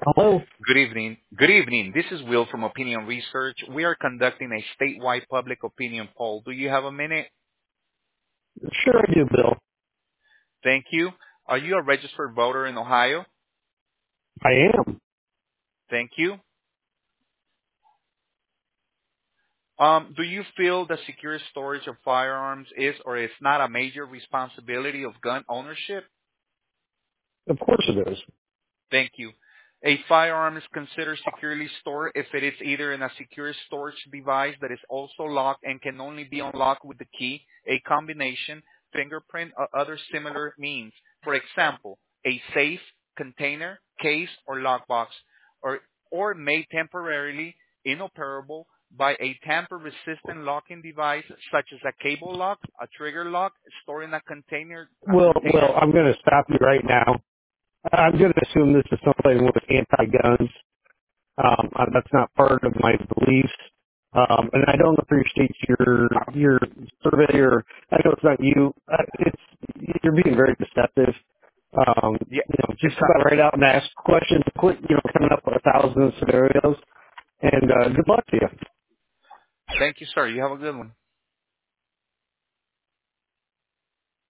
Hello? Good evening. Good evening. This is Will from Opinion Research. We are conducting a statewide public opinion poll. Do you have a minute? Sure I do, Bill. Thank you. Are you a registered voter in Ohio? I am. Thank you. Do you feel that secure storage of firearms is or is not a major responsibility of gun ownership? Of course it is. Thank you. A firearm is considered securely stored if it is either in a secure storage device that is also locked and can only be unlocked with the key, a combination, fingerprint, or other similar means. For example, a safe, container, case, or lockbox, or, or made temporarily inoperable by a tamper-resistant locking device such as a cable lock, a trigger lock, stored in a container, Well, I'm going to stop you right now. I'm going to assume this is something with anti-guns. That's not part of my beliefs. And I don't appreciate your survey, or I know it's not you. You're being very deceptive. yeah, Just about right out and ask questions. Quit, coming up with 1,000 scenarios. And good luck to you. thank you, sir. You have a good one.